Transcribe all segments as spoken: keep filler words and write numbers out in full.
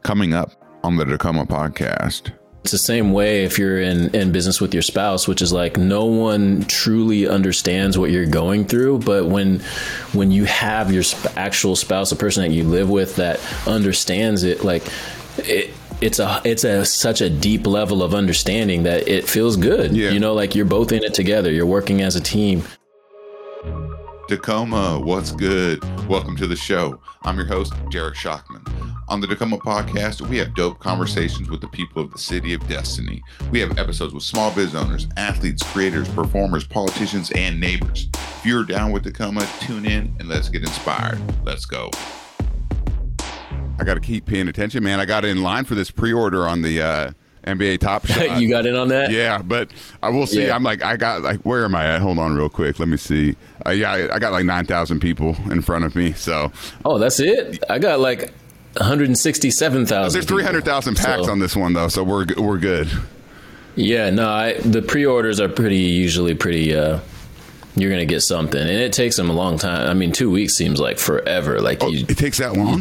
coming up on the Tacoma podcast. It's the same way if you're in, in business with your spouse, which is like no one truly understands what you're going through. But when when you have your sp- actual spouse, the person that you live with that understands it, like it, it's a it's a such a deep level of understanding that it feels good. Yeah. You know, like you're both in it together. You're working as a team. Tacoma, what's good? Welcome to the show. I'm your host, Jarek Shockman. On the Tacoma podcast, we have dope conversations with the people of the City of Destiny. We have episodes with small biz owners, athletes, creators, performers, politicians, and neighbors. If you're down with Tacoma, tune in and let's get inspired. Let's go. I got to keep paying attention, man. I got in line for this pre-order on the uh, N B A Top Shot. You got in on that? Yeah, but I will see. Yeah. I'm like, I got like, where am I at? Hold on real quick. Let me see. Uh, yeah, I, I got like nine thousand people in front of me. So. Oh, that's it? I got like one hundred sixty-seven thousand. There's three hundred thousand packs so. on this one, though, so we're we're good. Yeah, no, I, the pre-orders are pretty, usually pretty, uh, you're going to get something. And it takes them a long time. I mean, two weeks seems like forever. Like oh, you, it takes that long?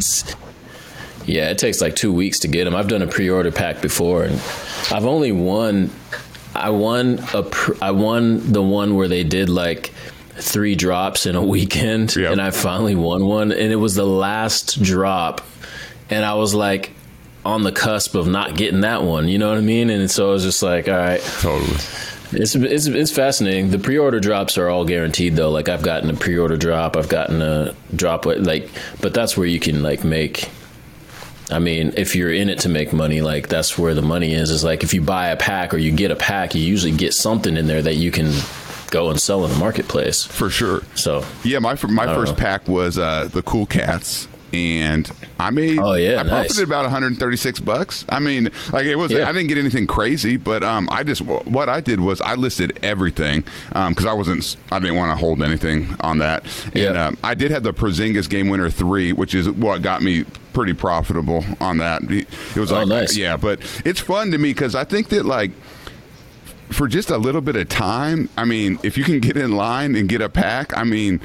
Yeah, it takes like two weeks to get them. I've done a pre-order pack before, and I've only won, I won, a, I won the one where they did like three drops in a weekend, yep. And I finally won one, and it was the last drop. And I was like on the cusp of not getting that one, you know what I mean? And so I was just like, all right. Totally. It's, it's it's fascinating. The pre-order drops are all guaranteed, though. Like I've gotten a pre-order drop. I've gotten a drop, like, but that's where you can like make, I mean, if you're in it to make money, like that's where the money is, is like if you buy a pack or you get a pack, you usually get something in there that you can go and sell in the marketplace. For sure. So, yeah, my, my first know. pack was uh, the Cool Cats. And I made, oh, yeah, I nice. profited about one hundred thirty-six bucks. I mean, like it was, yeah. I didn't get anything crazy, but um, I just, what I did was I listed everything um, because I wasn't, I didn't want to hold anything on that. And yeah. um, I did have the Porzingis Game Winner three, which is what got me pretty profitable on that. It was oh, like, nice. yeah, but it's fun to me because I think that like, for just a little bit of time, I mean, if you can get in line and get a pack, I mean,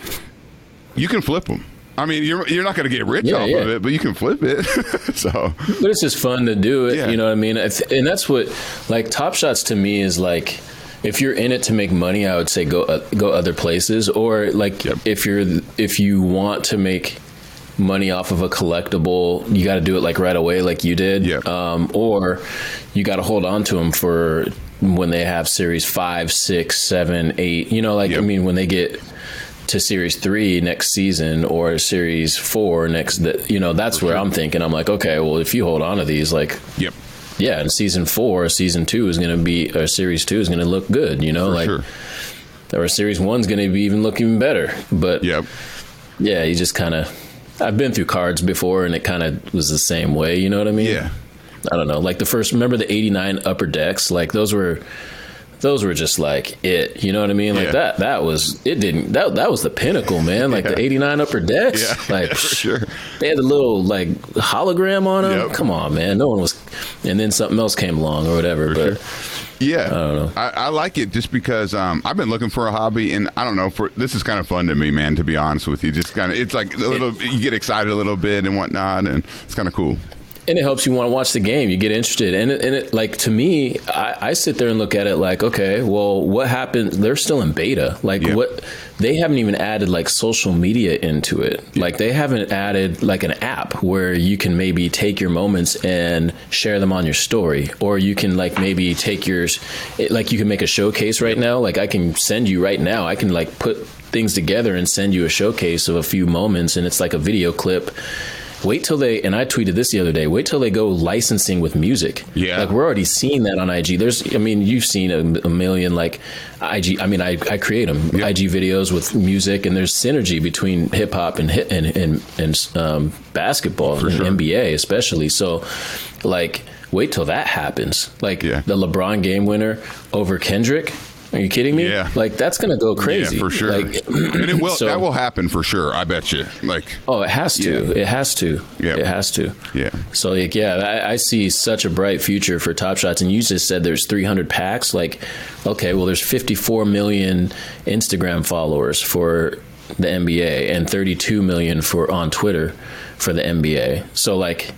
you can flip them. I mean, you're you're not going to get rich yeah, off yeah. of it, but you can flip it. So, but it's just fun to do it. Yeah. You know what I mean? And that's what, like, Top Shots to me is like, if you're in it to make money, I would say go uh, go other places. Or like, yep. if you're if you want to make money off of a collectible, you got to do it like right away, like you did. Yep. Um, or you got to hold on to them for when they have series five, six, seven, eight. You know, like yep. I mean, when they get to series three next season or series four next, you know, that's For where sure. I'm thinking, I'm like, okay, well, if you hold on to these, like, yep. yeah, and season four, season two is going to be, or series two is going to look good, you know, For like, sure. or series one's going to be even look even better. But yep. yeah, you just kind of, I've been through cards before and it kind of was the same way, you know what I mean? Yeah. I don't know. Like the first, remember the eighty-nine Upper Decks? Like those were, those were just like it, you know what I mean? Like yeah. that, that was, it didn't, that that was the pinnacle, man. Like yeah. the eighty-nine Upper Decks, yeah. like yeah, for sure. They had the little like hologram on them. Yep. Come on, man. No one was, and then something else came along or whatever. For but sure. yeah, I don't know. I, I like it just because um, I've been looking for a hobby, and I don't know, for this is kind of fun to me, man, to be honest with you. Just kind of, it's like a little, it, you get excited a little bit and whatnot, and it's kind of cool. And it helps you want to watch the game. You get interested. And it, and it like, to me, I, I sit there and look at it like, okay, well, what happened? They're still in beta. Like, yeah. what? They haven't even added, like, social media into it. Yeah. Like, they haven't added, like, an app where you can maybe take your moments and share them on your story. Or you can, like, maybe take yours, like, you can make a showcase right now. Like, I can send you right now. I can, like, put things together and send you a showcase of a few moments. And it's like a video clip. Wait till they, and I tweeted this the other day, wait till they go licensing with music. Yeah. Like, we're already seeing that on I G. There's, I mean, you've seen a, a million, like, I G, I mean, I, I create them, yep. I G videos with music, and there's synergy between hip hop and, and, and, and um, basketball, For and sure. N B A especially. So, like, wait till that happens. Like, yeah. the LeBron game winner over Kendrick. Are you kidding me? Yeah. Like, that's going to go crazy. Yeah, for sure. Like, and it will, so, that will happen for sure. I bet you. Like, oh, it has to. Yeah. It has to. Yeah. It has to. Yeah. So, like, yeah, I, I see such a bright future for Top Shots. And you just said there's three hundred packs. Like, okay, well, there's fifty-four million Instagram followers for the N B A and thirty-two million for on Twitter for the N B A. So, like,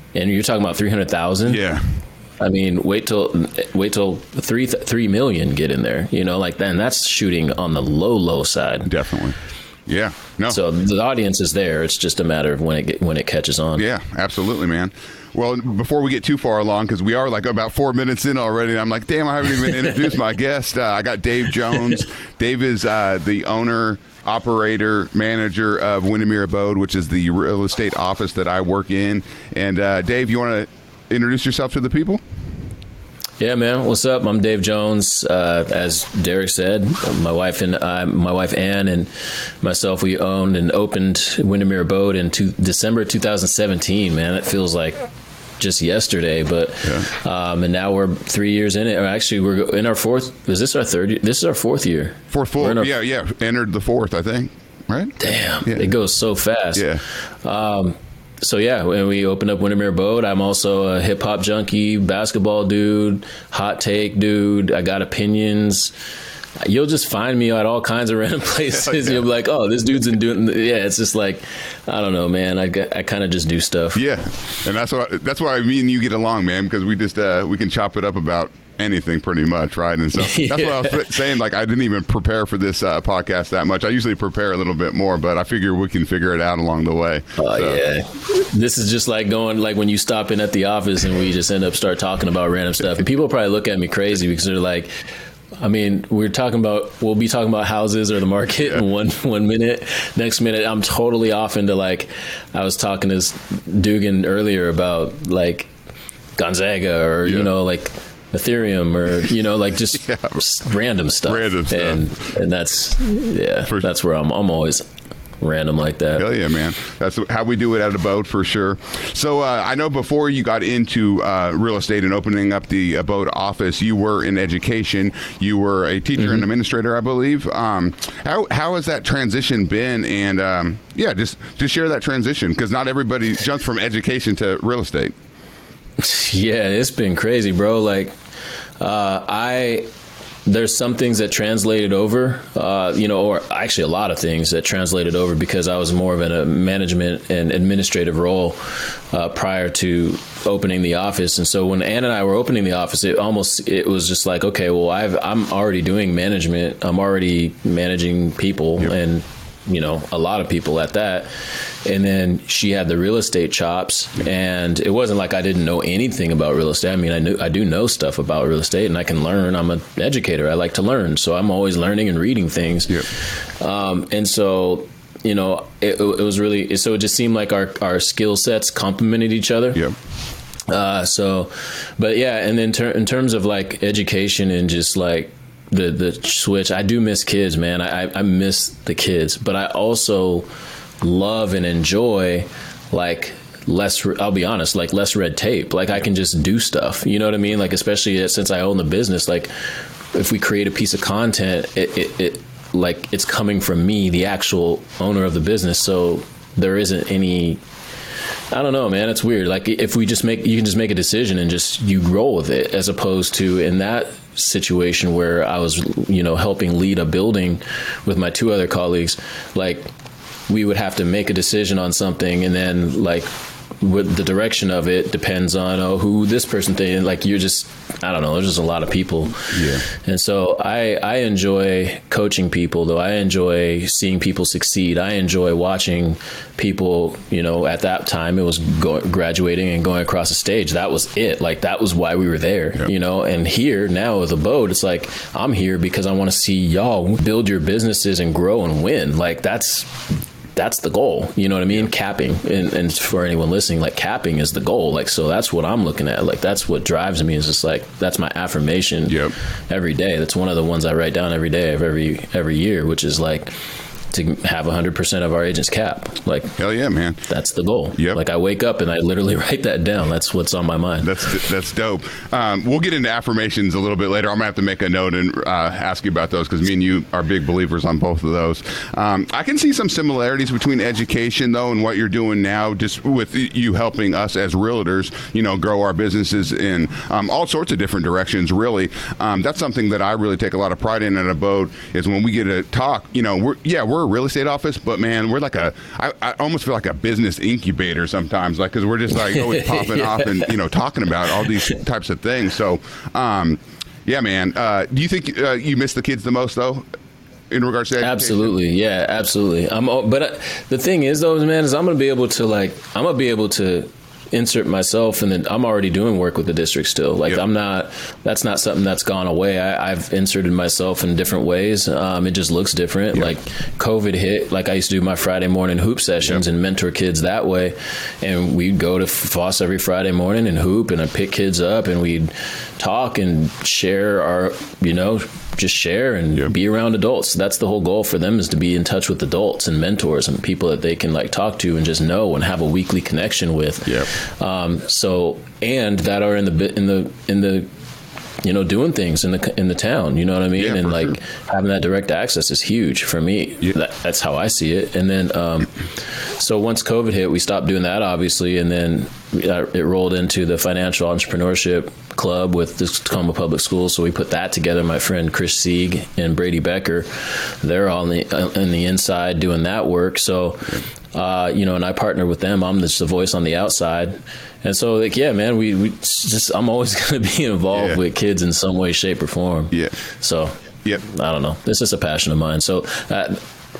and you're talking about three hundred thousand. Yeah. I mean, wait till wait till three three million get in there. You know, like then that's shooting on the low low side. Definitely. Yeah. No. So the audience is there. It's just a matter of when it get, when it catches on. Yeah, absolutely, man. Well, before we get too far along, because we are like about four minutes in already, and I'm like, damn, I haven't even introduced my guest. Uh, I got Dave Jones. Dave is uh, the owner, operator, manager of Windermere Abode, which is the real estate office that I work in. And uh, Dave, you want to introduce yourself to the people? Yeah, man. What's up? I'm Dave Jones. Uh, as Derek said, my wife and I, my wife Ann and myself, we owned and opened Windermere Abode in two, December two thousand seventeen. Man, it feels like just yesterday, but yeah. um, and now we're three years in it. Or actually, we're in our fourth. Is this our third year? This is our fourth year. Fourth full. Our, yeah, yeah. Entered the fourth, I think. Right? Damn, yeah. It goes so fast. Yeah. Um, So, yeah, when we opened up Windermere Abode, I'm also a hip-hop junkie, basketball dude, hot take dude. I got opinions. You'll just find me at all kinds of random places. Yeah. You'll be like, oh, this dude's in doing. Yeah, it's just like, I don't know, man. I, I kind of just do stuff. Yeah, and that's why that's why me and you get along, man, because we just uh, we can chop it up about anything pretty much, right? And so yeah. That's what I was saying. Like, I didn't even prepare for this uh, podcast that much. I usually prepare a little bit more, but I figure we can figure it out along the way. Oh, so. yeah. This is just like going, like when you stop in at the office and we just end up start talking about random stuff. And people probably look at me crazy because they're like, I mean, we're talking about, we'll be talking about houses or the market yeah. in one one minute. Next minute, I'm totally off into, like, I was talking to Dugan earlier about, like, Gonzaga or, yeah. you know, like, Ethereum or, you know, like just, yeah. just random stuff. Random stuff. And, and that's, yeah, For, that's where I'm, I'm always random like that. Hell yeah, man. That's how we do it at Abode for sure. So uh, I know before you got into uh, real estate and opening up the Abode office, you were in education. You were a teacher mm-hmm. and administrator, I believe. Um, how how has that transition been? And um, yeah, just, just share that transition, because not everybody jumps from education to real estate. Yeah, it's been crazy, bro. Like, uh, I, there's some things that translated over, uh, you know, or actually a lot of things that translated over because I was more of in a management and administrative role uh, prior to opening the office. And so when Ann and I were opening the office, it almost, it was just like, okay, well, I've, I'm already doing management. I'm already managing people yep. and, you know, a lot of people at that. And then she had the real estate chops, and it wasn't like I didn't know anything about real estate. I mean, I knew I do know stuff about real estate, and I can learn. I'm an educator. I like to learn, so I'm always learning and reading things. Yep. Um, and so, you know, it, it was really so. It just seemed like our our skill sets complemented each other. Yep. Uh, so, but yeah, and then ter- in terms of like education and just like the the switch, I do miss kids, man. I I miss the kids, but I also love and enjoy like less, I'll be honest, like less red tape. Like I can just do stuff, you know what I mean? Like, especially since I own the business, like if we create a piece of content, it, it, it like it's coming from me, the actual owner of the business. So there isn't any, I don't know, man, it's weird. Like if we just make, you can just make a decision and just, you roll with it, as opposed to in that situation where I was, you know, helping lead a building with my two other colleagues, like, we would have to make a decision on something, and then like with the direction of it depends on oh who this person thinks. Like you're just, I don't know, there's just a lot of people. Yeah. And so I I enjoy coaching people, though. I enjoy seeing people succeed. I enjoy watching people, you know, at that time it was go- graduating and going across the stage. That was it. Like that was why we were there, yep. you know. And here now with Abode, it's like I'm here because I want to see y'all build your businesses and grow and win. Like that's That's the goal. You know what I mean? Capping. And, and for anyone listening, like capping is the goal. Like, so that's what I'm looking at. Like, that's what drives me, is just like, that's my affirmation yep. every day. That's one of the ones I write down every day of every, every year, which is like to have one hundred percent of our agents cap. Like, hell yeah, man. That's the goal. Yep. Like I wake up and I literally write that down. That's what's on my mind. That's that's dope. Um, we'll get into affirmations a little bit later. I'm going to have to make a note and uh, ask you about those, because me and you are big believers on both of those. Um, I can see some similarities between education, though, and what you're doing now, just with you helping us as realtors, you know, grow our businesses in um, all sorts of different directions, really. Um, that's something that I really take a lot of pride in at Abode, is when we get to talk, you know, we're, yeah, we're we're a real estate office, but man, we're like a, I, I almost feel like a business incubator sometimes, like, cause we're just like always popping yeah. off and, you know, talking about all these types of things. So, um, yeah, man, uh, do you think uh, you miss the kids the most though? In regards to education? Absolutely. Yeah, absolutely. I'm, but uh, the thing is though, man, is I'm going to be able to like, I'm going to be able to insert myself, and then I'm already doing work with the district still. Like yep. I'm not, that's not something that's gone away. I, I've inserted myself in different ways. Um, it just looks different. Yep. Like COVID hit, like I used to do my Friday morning hoop sessions yep. and mentor kids that way. And we'd go to Foss every Friday morning and hoop, and I'd pick kids up, and we'd talk and share our, you know, just share and yep. be around adults. That's the whole goal for them, is to be in touch with adults and mentors and people that they can like talk to and just know and have a weekly connection with. Yep. Um, so, and that are in the, in the, in the, you know, doing things in the, in the town, you know what I mean? Yeah, and like sure. having that direct access is huge for me. Yeah. That, that's how I see it. And then, um, so once COVID hit, we stopped doing that, obviously. And then it rolled into the financial entrepreneurship club with the Tacoma Public Schools. So we put that together. My friend Chris Sieg and Brady Becker, they're all on the, on the inside doing that work. So, uh, you know, and I partner with them. I'm just the voice on the outside. And so, like, yeah, man, we, we just, I'm always going to be involved yeah. with kids in some way, shape, or form. Yeah. So, yep. I don't know. This is a passion of mine. So, uh,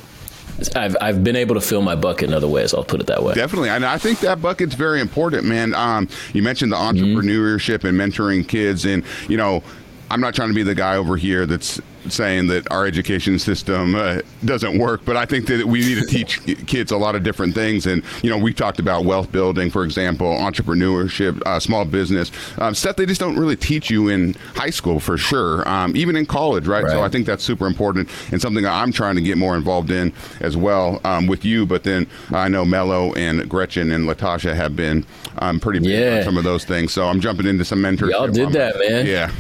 I've I've been able to fill my bucket in other ways. I'll put it that way. Definitely. And I think that bucket's very important, man. Um, you mentioned the entrepreneurship mm-hmm. and mentoring kids. And, you know, I'm not trying to be the guy over here that's saying that our education system uh, doesn't work, but I think that we need to teach kids a lot of different things. And, you know, we talked about wealth building, for example, entrepreneurship, uh, small business, um, stuff they just don't really teach you in high school, for sure, um, even in college, right? right? So I think that's super important and something that I'm trying to get more involved in as well um, with you. But then I know Mello and Gretchen and Latasha have been um, pretty big yeah. on some of those things. So I'm jumping into some mentorship. Y'all did that, man. Yeah.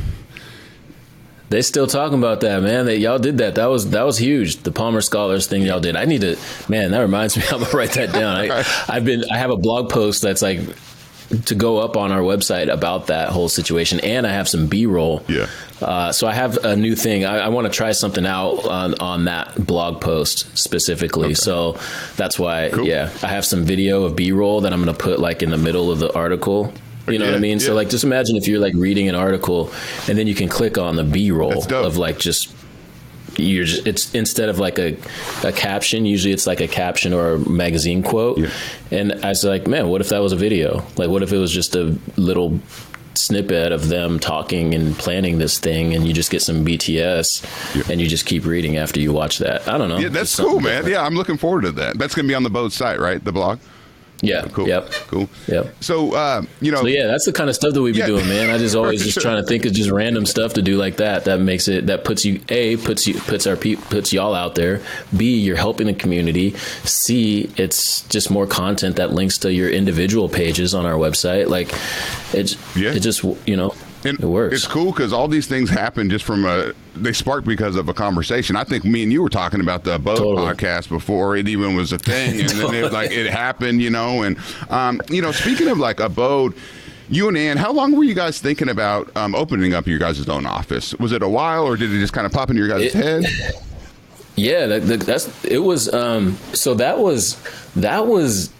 They still talking about that, man. They, y'all did that. That was that was huge. The Palmer Scholars thing y'all did. I need to, man. That reminds me. I'm gonna write that down. I, I've been. I have a blog post that's like to go up on our website about that whole situation, and I have some B-roll. Yeah. Uh, so I have a new thing. I, I want to try something out on, on that blog post specifically. Okay. So that's why. Cool. Yeah, I have some video of B-roll that I'm gonna put like in the middle of the article. You know yeah, what I mean? Yeah. So like, just imagine if you're like reading an article and then you can click on the B-roll of like just, you're just, it's instead of like a, a caption, usually it's like a caption or a magazine quote. Yeah. And I was like, man, what if that was a video? Like, what if it was just a little snippet of them talking and planning this thing, and you just get some B T S yeah. and you just keep reading after you watch that? I don't know. Yeah, that's cool, man. Different. Yeah, I'm looking forward to that. That's going to be on the Boat site, right? The blog? Yeah. Cool. Yep. Cool. Yep. So, uh, you know. So, yeah, that's the kind of stuff that we be yeah. doing, man. I just always just trying to think of just random stuff to do like that. That makes it, that puts you, A, puts you, puts our people, puts y'all out there. B, you're helping the community. C, it's just more content that links to your individual pages on our website. Like, it's, yeah. it just, you know. And it works. It's cool because all these things happen just from a, they spark because of a conversation. I think me and you were talking about the Abode totally. podcast before it even was a thing. And then it, like it happened, you know. And, um, you know, speaking of like Abode, you and Ann, how long were you guys thinking about um, opening up your guys' own office? Was it a while, or did it just kind of pop into your guys' it, head? Yeah, that, that's, it was, um, so that was, that was,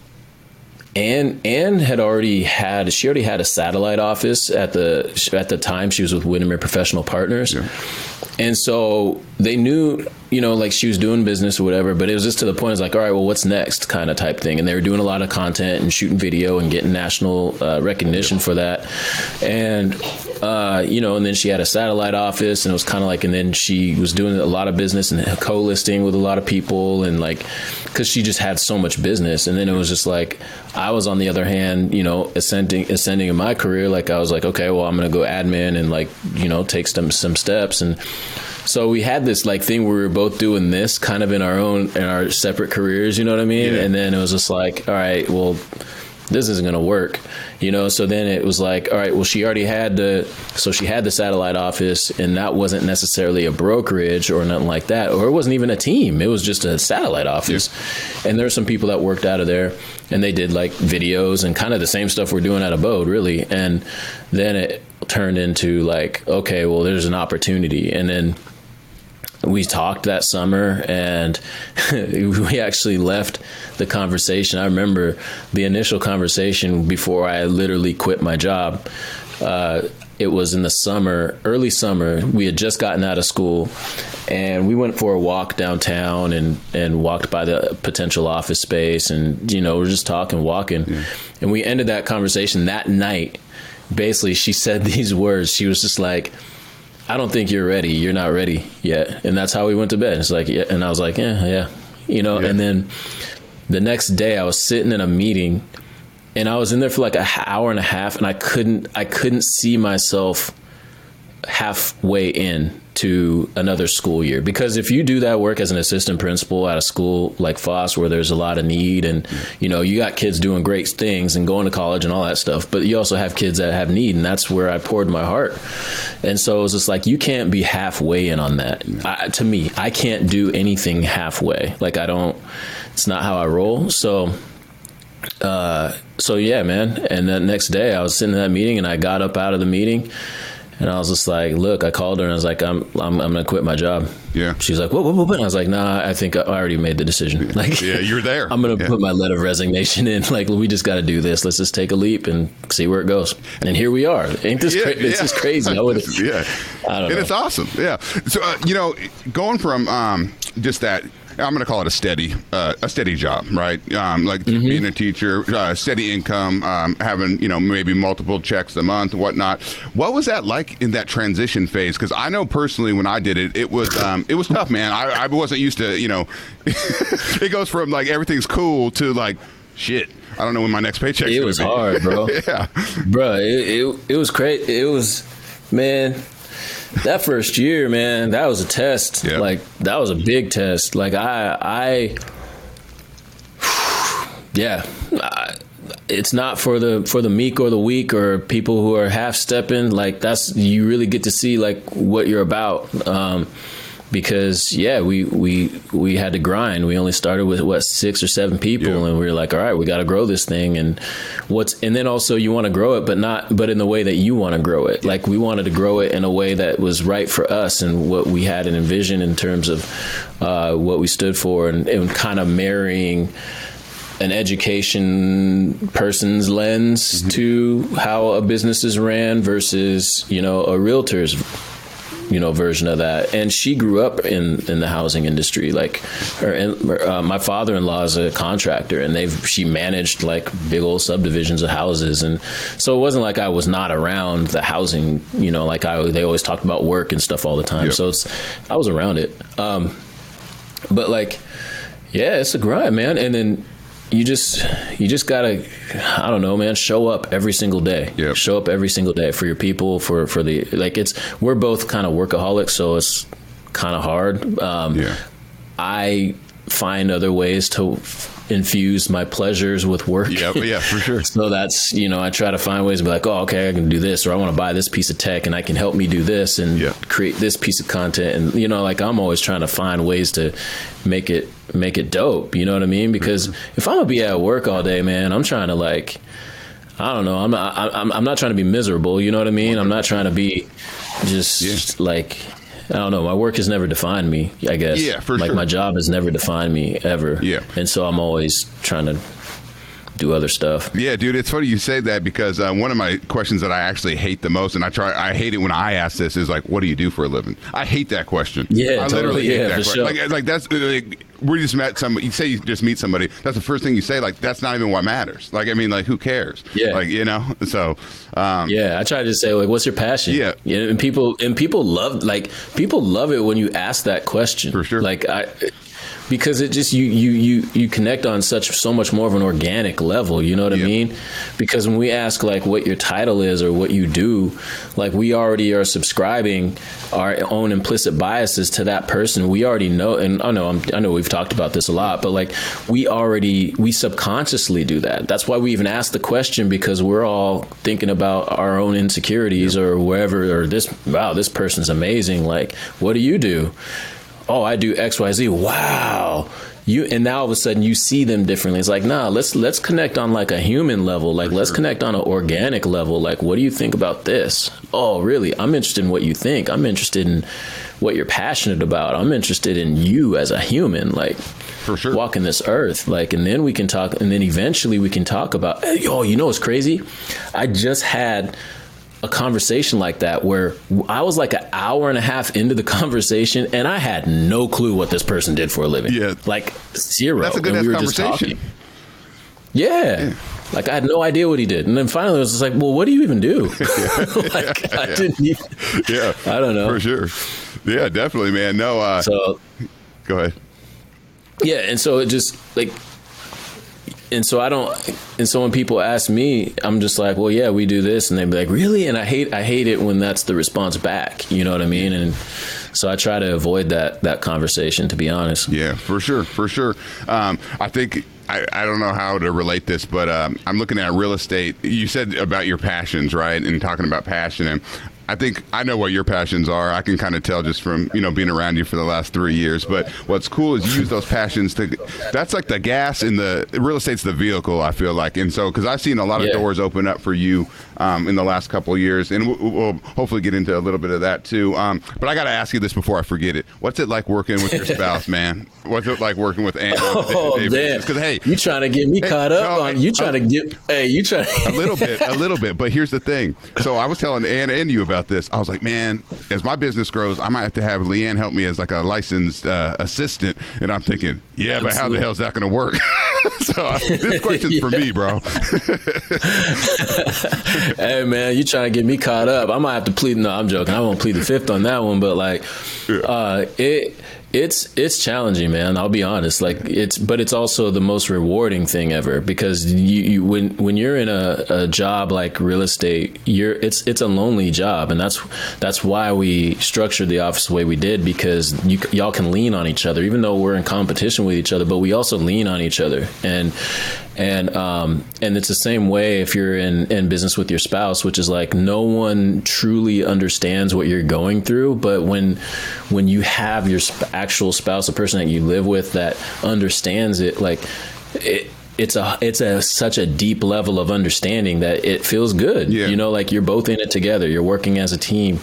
Ann, Ann had already had, she already had a satellite office at the, at the time she was with Windermere Professional Partners. Yeah. And so they knew, you know, like she was doing business or whatever, but it was just to the point, it's like, all right, well, what's next kind of type thing. And they were doing a lot of content and shooting video and getting national uh, recognition for that. And, uh, you know, and then she had a satellite office, and it was kind of like, and then she was doing a lot of business and co-listing with a lot of people, and like, because she just had so much business. And then it was just like, I was on the other hand, you know, ascending, ascending in my career. Like I was like, okay, well, I'm going to go admin and like, you know, take some, some steps. And so we had this like thing where we were both doing this kind of in our own, in our separate careers, you know what I mean? Yeah. And then it was just like, all right, well, this isn't going to work, you know? So then it was like, all right, well, she already had the, so she had the satellite office, and that wasn't necessarily a brokerage or nothing like that, or it wasn't even a team. It was just a satellite office. Yeah. And there were some people that worked out of there, and they did like videos and kind of the same stuff we're doing at Abode, really. And then it turned into like, okay, well, there's an opportunity. And then we talked that summer, and we actually left the conversation. I remember the initial conversation before I literally quit my job. Uh, it was in the summer, early summer. We had just gotten out of school, and we went for a walk downtown and, and walked by the potential office space. And, you know, we're just talking, walking. Yeah. And we ended that conversation that night. Basically, she said these words. She was just like, I don't think you're ready. You're not ready yet. And that's how we went to bed. It's like, yeah. And I was like, yeah, yeah. You know, yeah. And then the next day I was sitting in a meeting, and I was in there for like an hour and a half, and I couldn't, I couldn't see myself halfway in to another school year. Because if you do that work as an assistant principal at a school like Foss, where there's a lot of need, and, you know, you got kids doing great things and going to college and all that stuff, but you also have kids that have need, and that's where I poured my heart. And so it was just like, you can't be halfway in on that. I, to me, I can't do anything halfway. Like, I don't, it's not how I roll. So, uh, so yeah, man. And then next day I was sitting in that meeting, and I got up out of the meeting, and I was just like, look, I called her, and I was like, I'm I'm, I'm going to quit my job. Yeah. She's like, what, what, what? And I was like, nah, I think I already made the decision. Like, yeah, you're there. I'm going to yeah. put my letter of resignation in. Like, we just got to do this. Let's just take a leap and see where it goes. And here we are. Ain't this, yeah, cra- yeah. This is crazy. I would yeah. I don't and know. It's awesome. Yeah. So, uh, you know, going from um, just that, I'm going to call it a steady, uh, a steady job, right? Um, like mm-hmm. being a teacher, uh, steady income, um, having, you know, maybe multiple checks a month, whatnot. What was that like in that transition phase? Because I know personally when I did it, it was um, it was tough, man. I, I wasn't used to, you know, it goes from like everything's cool to like, shit, I don't know when my next paycheck is. It was be. hard, bro. yeah, bro. It, it it was crazy. It was, man. That first year, man, that was a test. Yep. Like, that was a big test. Like, I, I, yeah, I, it's not for the for the meek or the weak or people who are half stepping. Like, that's, you really get to see like what you're about. Um, because yeah, we we we had to grind. We only started with what six or seven people, yeah. and we were like, all right, we got to grow this thing. And what's and then also you want to grow it, but not but in the way that you want to grow it. Like, we wanted to grow it in a way that was right for us and what we had an envision in terms of uh, what we stood for, and, and kind of marrying an education person's lens mm-hmm. to how a business is ran versus, you know, a realtor's, you know, version of that. And she grew up in, in the housing industry. Like, her, uh, my father-in-law is a contractor, and they've she managed like big old subdivisions of houses, and so it wasn't like I was not around the housing. You know, like I they always talked about work and stuff all the time. Yep. So it's I was around it. Um, but like, yeah, it's a grind, man. And then you just you just gotta, I don't know, man, show up every single day. Yep. Show up every single day for your people, for for the like it's we're both kind of workaholics, so it's kind of hard. Um, yeah. I find other ways to infuse my pleasures with work. Yeah, yeah, for sure. So that's, you know, I try to find ways to be like, oh, okay, I can do this, or I want to buy this piece of tech and I can help me do this and yeah. create this piece of content. And, you know, like I'm always trying to find ways to make it, make it dope. You know what I mean? Because mm-hmm. if I'm gonna be at work all day, man, I'm trying to like, I don't know. I'm not, I'm, I'm not trying to be miserable. You know what I mean? I'm not trying to be just yeah. like, I don't know. My work has never defined me, I guess. Yeah, for like sure. My job has never defined me ever. Yeah. And so I'm always trying to do other stuff. Yeah, dude, it's funny you say that because uh, one of my questions that I actually hate the most, and I try, I hate it when I ask this, is like, what do you do for a living? I hate that question. Yeah, I totally. literally hate Yeah, that for question. sure. Like, like that's like, we just met somebody. You say you just meet somebody. That's the first thing you say. Like, that's not even what matters. Like, I mean, like, who cares? Yeah. Like, you know. So. Um, yeah, I try to say like, what's your passion? Yeah. You know, and people and people love like people love it when you ask that question. For sure. Like I. Because it just you you you you connect on such so much more of an organic level, you know what yep. I mean? Because when we ask like what your title is or what you do, like we already are subscribing our own implicit biases to that person. We already know, and I know I'm, I know we've talked about this a lot, but like we already we subconsciously do that. That's why we even ask the question, because we're all thinking about our own insecurities yep. or wherever, or this wow this person's amazing. Like, what do you do? Oh, I do X, Y, Z. Wow. you and now all of a sudden you see them differently. It's like, nah, let's let's connect on like a human level. Like, let's connect on an organic level. Like, what do you think about this? Oh, really? I'm interested in what you think. I'm interested in what you're passionate about. I'm interested in you as a human, like for sure, walking this earth. Like, and then we can talk, and then eventually we can talk about, oh, you know what's crazy? I just had a conversation like that where I was like an hour and a half into the conversation and I had no clue what this person did for a living. Yeah. Like zero. That's a good and we were conversation. Just talking. Yeah. yeah. Like I had no idea what he did. And then finally I was just like, well, what do you even do? like yeah, I yeah. didn't even, yeah. I don't know. For sure. Yeah, definitely, man. No, uh, so go ahead. Yeah. And so it just like, And so I don't, and so when people ask me, I'm just like, well, yeah, we do this. And they'd be like, really? And I hate, I hate it when that's the response back. You know what I mean? And so I try to avoid that, that conversation, to be honest. Yeah, for sure. For sure. Um, I think, I, I don't know how to relate this, but um, I'm looking at real estate. You said about your passions, right? And talking about passion. And I think I know what your passions are. I can kind of tell just from, you know, being around you for the last three years. But what's cool is you use those passions to, that's like the gas in the, real estate's the vehicle, I feel like. And so, because I've seen a lot of yeah. doors open up for you um, in the last couple of years. And we'll, we'll hopefully get into a little bit of that too. Um, but I got to ask you this before I forget it. What's it like working with your spouse, man? What's it like working with Ann? Oh, man. Because, hey. You trying to get me hey, caught up no, on, you trying to get, hey, you trying A little bit, a little bit. But here's the thing. So I was telling Ann and you about this. I was like, man, as my business grows, I might have to have Leanne help me as like a licensed uh, assistant. And I'm thinking, yeah, but how the hell is that going to work? so uh, this question's yeah. for me, bro. Hey, man, you trying to get me caught up. I might have to plead. No, I'm joking. I won't plead the fifth on that one. But like, yeah. uh, it. It's it's challenging, man. I'll be honest. Like it's, but it's also the most rewarding thing ever because you, you when when you're in a, a job like real estate, you're it's it's a lonely job, and that's that's why we structured the office the way we did because you y'all can lean on each other, even though we're in competition with each other. But we also lean on each other, and and um and it's the same way if you're in in business with your spouse, which is like no one truly understands what you're going through, but when when you have your sp- actual spouse, a person that you live with that understands it, like it, it's a it's a such a deep level of understanding that it feels good. Yeah. You know, like you're both in it together. You're working as a team,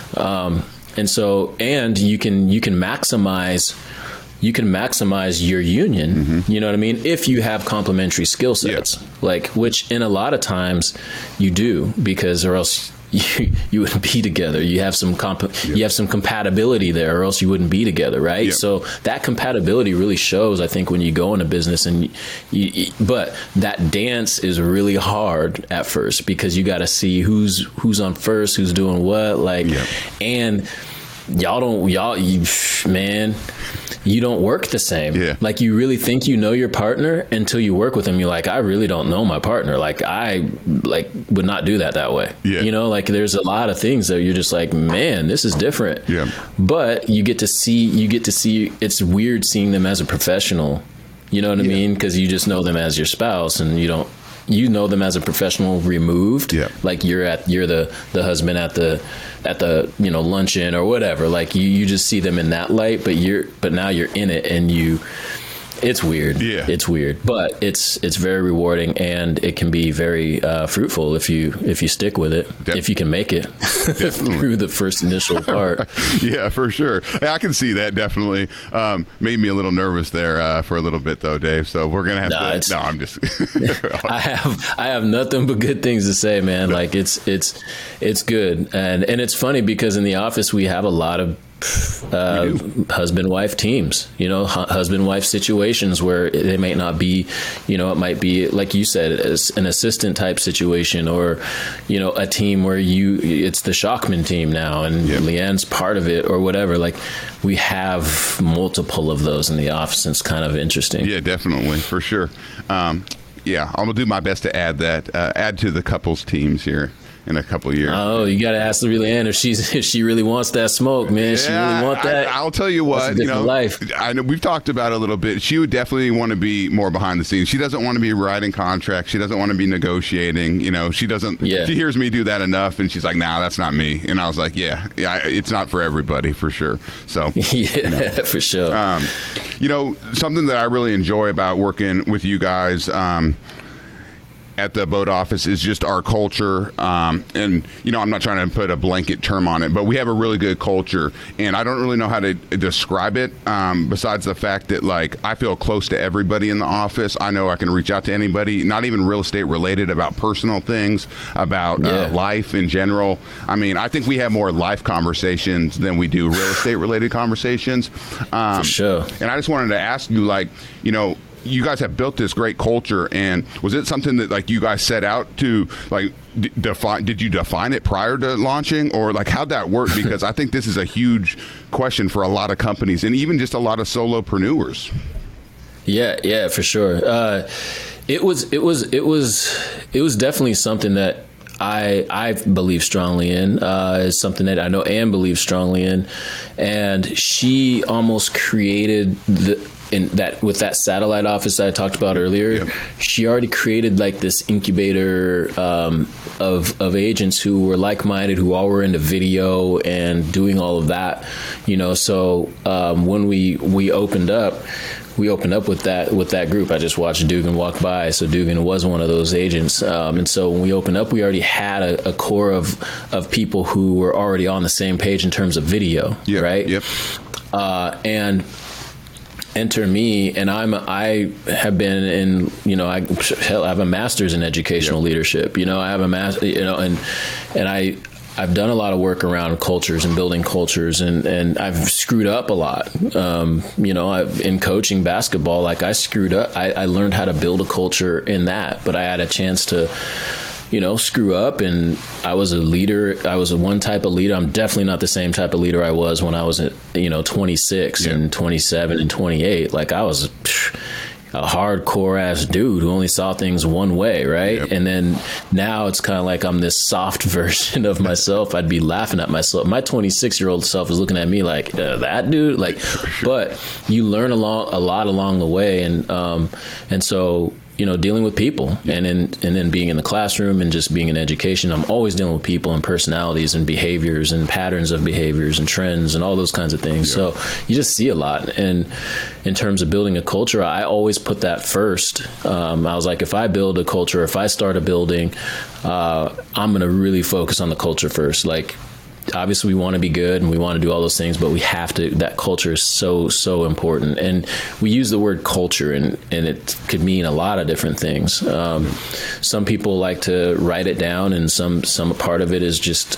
um, and so and you can you can maximize. You can maximize your union, mm-hmm. you know what I mean? If you have complementary skill sets, yeah. like, which in a lot of times you do, because or else you, you wouldn't be together. You have some comp- yeah. you have some compatibility there, or else you wouldn't be together, right? Yeah. So that compatibility really shows, I think, when you go into business. And you, you, but that dance is really hard at first because you got to see who's who's on first, who's doing what, like, yeah. and y'all don't y'all you, man. You don't work the same. Yeah. Like you really think you know your partner until you work with them. You're like, I really don't know my partner. Like I like would not do that that way. Yeah. You know, like there's a lot of things that you're just like, man, this is different. Yeah. But you get to see, you get to see, it's weird seeing them as a professional. You know what I yeah. mean? Because you just know them as your spouse and you don't, you know them as a professional removed. Yeah. Like you're at, you're the, the husband at the, at the, you know, luncheon or whatever. Like you, you just see them in that light, but you're, but now you're in it and you, it's weird. Yeah. It's weird, but it's, it's very rewarding and it can be very uh, fruitful if you, if you stick with it, De- if you can make it through the first initial part. Yeah, for sure. I can see that definitely. Um, made me a little nervous there uh, for a little bit though, Dave. So we're going to have nah, to, no, I'm just, I have, I have nothing but good things to say, man. No. Like it's, it's, it's good. And, and it's funny because in the office, we have a lot of, Uh, husband-wife teams, you know, hu- husband-wife situations where they might not be, you know, it might be, like you said, as an assistant type situation or, you know, a team where you, it's the Shockman team now and yep. Leanne's part of it or whatever. Like we have multiple of those in the office and it's kind of interesting. Yeah, definitely. For sure. Um, yeah, I'm going to do my best to add that, uh, add to the couples teams here. in a couple of years. Oh, you got to ask Lily Ann if she's if she really wants that smoke, man. Yeah, she really want that. I, I'll tell you what, you know, life. I know we've talked about it a little bit. She would definitely want to be more behind the scenes. She doesn't want to be writing contracts. She doesn't want to be negotiating. You know, she doesn't. Yeah. She hears me do that enough, and she's like, "Nah, that's not me." And I was like, "Yeah, yeah, it's not for everybody, for sure." So yeah, you know, for sure. Um, you know, something that I really enjoy about working with you guys. Um, at the boat office is just our culture. Um, and, you know, I'm not trying to put a blanket term on it, but we have a really good culture. And I don't really know how to describe it um, besides the fact that, like, I feel close to everybody in the office. I know I can reach out to anybody, not even real estate related, about personal things, about yeah. uh, life in general. I mean, I think we have more life conversations than we do real estate related conversations. Um, For sure. And I just wanted to ask you, like, you know, you guys have built this great culture, and was it something that like you guys set out to like d- define? Did you define it prior to launching, or like how'd that work? Because I think this is a huge question for a lot of companies, and even just a lot of solopreneurs. Yeah, yeah, for sure. Uh, it was, it was, it was, it was definitely something that I I believe strongly in. Uh, it's something that I know Ann believes strongly in, and she almost created the. In that with that satellite office that I talked about earlier, yep. she already created like this incubator um, of of agents who were like-minded, who all were into video and doing all of that, you know. So um, when we we opened up, we opened up with that with that group. I just watched Dugan walk by, so Dugan was one of those agents, um, and so when we opened up, we already had a, a core of of people who were already on the same page in terms of video, yep. right? Yep. Uh, and enter me, and I'm I have been in, you know, I, hell, I have a master's in educational yep. leadership. You know, I have a master, you know, and and I I've done a lot of work around cultures and building cultures, and and I've screwed up a lot. Um, you know, I've, in coaching basketball, like I screwed up. I, I learned how to build a culture in that, but I had a chance to, you know, screw up, and I was a leader. I was a one type of leader. I'm definitely not the same type of leader I was when I was, you know, twenty-six yeah. and twenty-seven and twenty-eight. Like I was psh, a hardcore ass dude who only saw things one way, right? Yep. And then now it's kind of like I'm this soft version of myself. I'd be laughing at myself. My twenty-six year old self is looking at me like uh, that dude. Like, but you learn along a lot along the way, and um, and so. You know, dealing with people, and then and then being in the classroom and just being in education, I'm always dealing with people and personalities and behaviors and patterns of behaviors and trends and all those kinds of things. Yeah. So you just see a lot. And in terms of building a culture, I always put that first. Um, I was like, if I build a culture, if I start a building, uh, I'm going to really focus on the culture first. Like, obviously we want to be good and we want to do all those things, but we have to, that culture is so, so important. And we use the word culture, and, and it could mean a lot of different things. Um, some people like to write it down, and some, some part of it is just,